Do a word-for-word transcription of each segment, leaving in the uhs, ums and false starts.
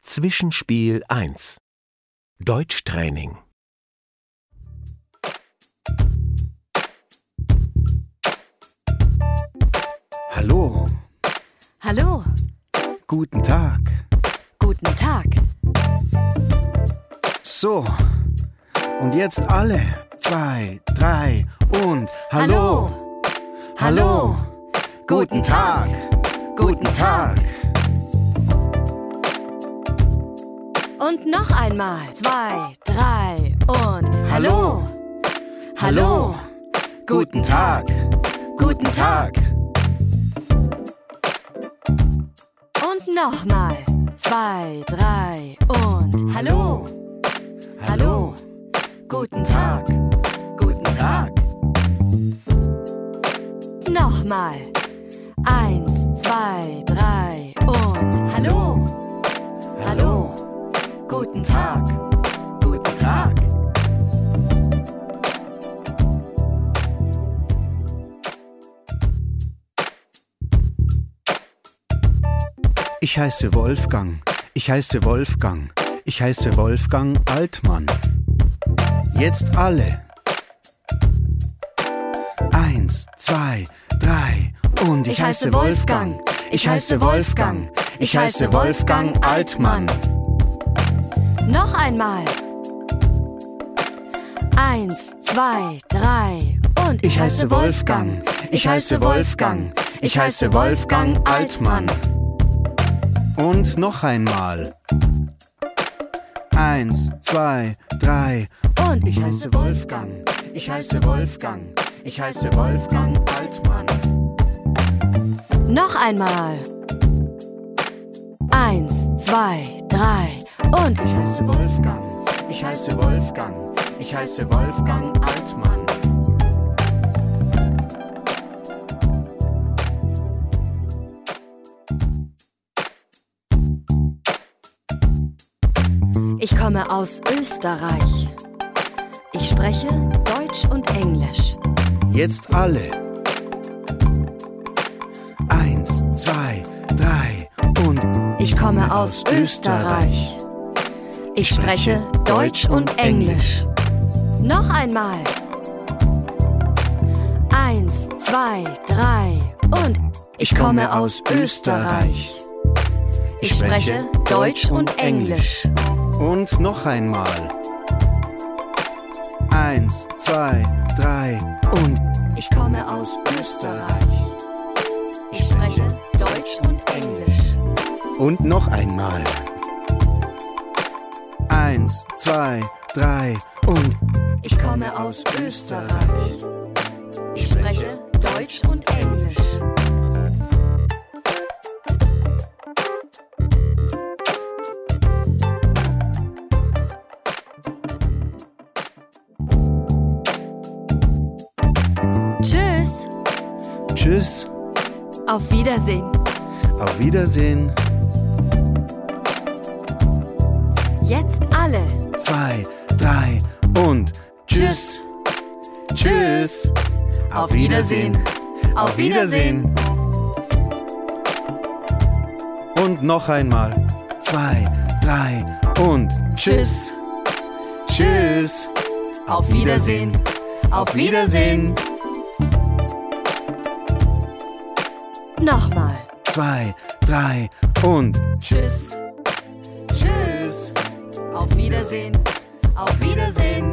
Zwischenspiel eins. Deutschtraining. Hallo. Hallo. Guten Tag. Guten Tag. So. Und jetzt alle. Zwei, drei und Hallo. Hallo. Guten Tag. Guten Tag. Und noch einmal. Zwei, drei und Hallo. Hallo. Guten Tag. Guten Tag. Und nochmal. Zwei, drei und Hallo. Hallo. Guten Tag. Guten Tag. Nochmal. Eins, zwei, drei und Hallo. Hallo. Guten Tag. Guten Tag. Ich heiße Wolfgang. Ich heiße Wolfgang. Ich heiße Wolfgang Altmann. Jetzt alle. Eins, zwei, drei und ich, Ich heiße Wolfgang. Ich heiße Wolfgang. Ich heiße Wolfgang Altmann. noch einmal. Eins, zwei, drei und Ich heiße Wolfgang. Ich heiße Wolfgang. Ich heiße Wolfgang Altmann. Und noch einmal. Eins, zwei, drei. und Ich heiße Wolfgang. Ich heiße Wolfgang. Ich heiße Wolfgang Altmann. noch einmal. Eins, zwei, drei und Ich heiße Wolfgang. Ich heiße Wolfgang. Ich heiße Wolfgang Altmann. ich komme aus Österreich. Ich spreche Deutsch und Englisch. Jetzt alle. Eins, zwei, drei und Ich komme aus Österreich. Ich spreche Deutsch und Englisch. Noch einmal. Eins, zwei, drei und Ich komme aus Österreich. ich spreche Deutsch und Englisch. Und noch einmal. Eins, zwei, drei und Ich komme aus Österreich. Ich spreche Deutsch und Englisch. Und noch einmal. Eins, zwei, drei und Ich komme aus Österreich. Ich spreche Deutsch und Englisch. Tschüss. Tschüss. Auf Wiedersehen. Auf Wiedersehen. Jetzt alle. Zwei, drei und Tschüss. Tschüss. Auf Wiedersehen. Auf Wiedersehen. Und noch einmal. Zwei, drei und Tschüss. Tschüss. Auf Wiedersehen. Auf Wiedersehen. Nochmal. Zwei, drei und Tschüss. Tschüss. Auf Wiedersehen. Auf Wiedersehen.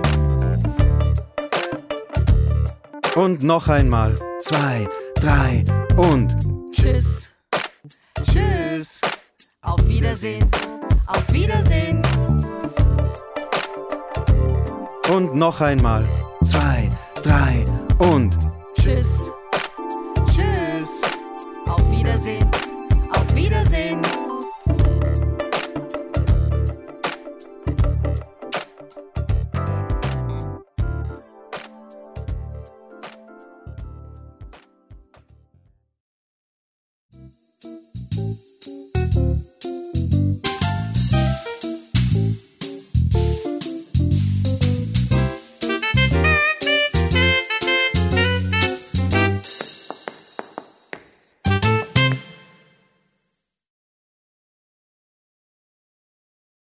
Und noch einmal. Zwei, drei und Tschüss. Tschüss. Auf Wiedersehen. Auf Wiedersehen. Und noch einmal. Zwei, drei und Tschüss. Tschüss. Auf Wiedersehen.